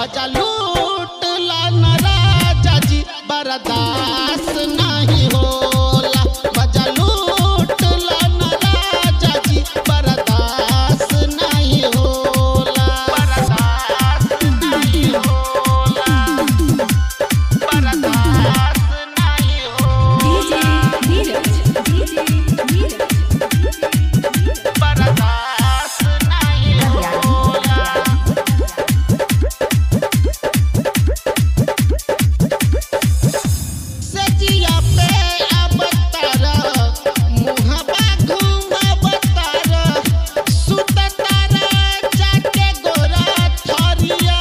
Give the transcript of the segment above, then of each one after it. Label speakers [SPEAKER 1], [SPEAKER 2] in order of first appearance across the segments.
[SPEAKER 1] मजा लूट ला न राजा जी बर्दाश्त नहीं होला। मजा लूट ला न राजा जी बर्दाश्त नहीं होला। बर्दाश्त नहीं होला। बर्दाश्त नहीं होला। बर्दाश्त नहीं होला। सजिया पे अब तारा मुहबा घुमाब तारा सुत तारा जाके गोरा थरिया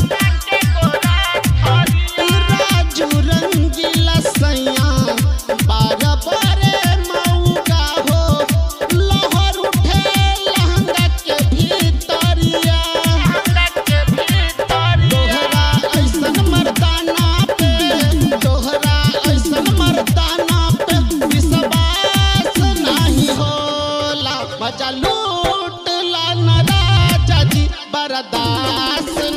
[SPEAKER 1] राजू रंगीला सैया बार बारे मऊगा हो लहर उठे लहंगा के भीतरिया तोहरा ऐसन मर्दाना पे तोहरा ऐसन मर्दाना पे विश्वास नहीं होला। मजा लूट ला न राजा जी बर्दाश्त